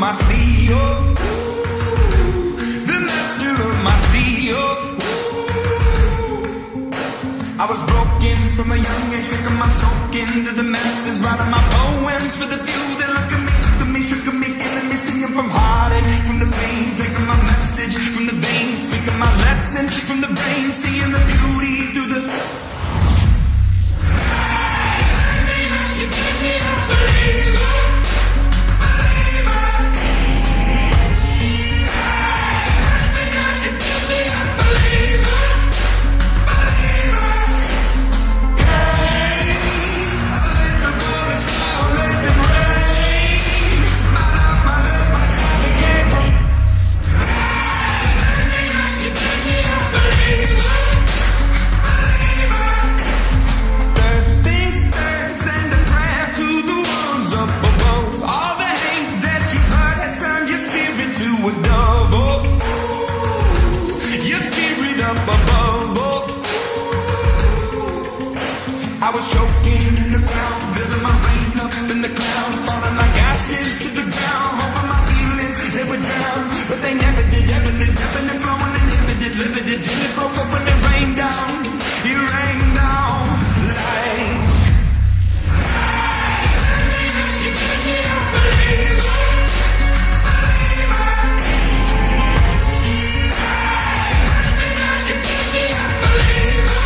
my sea, oh, ooh, the master of my sea, oh, ooh. I was broken from a young age, taking my soak into the masses, writing my poems for the few that look at me, took to me, shook at me, killing me, singing from heartache, from the pain, taking my message from the veins, speaking my lesson from the brain, seeing the beauty through the. You gave me a believer. I was choking in the ground, building my rain up in the cloud, falling like ashes to the ground, hoping my feelings, they would drown, but they never did, ebbing and flowing, inhibited, limited, till it broke up when it rained down, it rained down like. You gave me a believer, believer. You gave me a believer.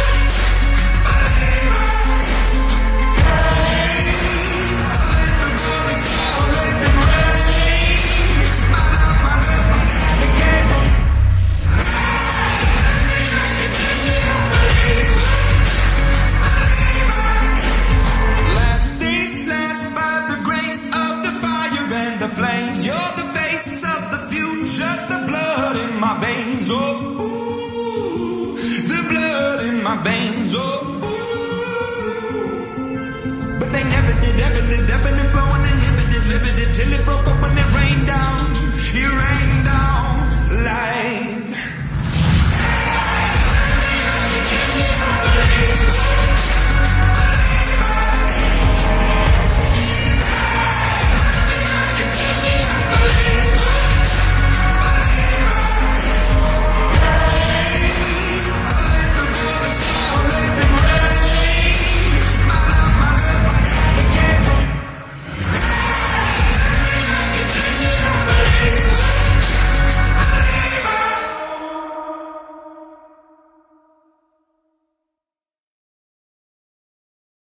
Flames, you're the face of the future, the blood in my veins, oh, ooh, the blood in my veins, oh, ooh. But they never did, ebbing and flowing, inhibited, limited, till it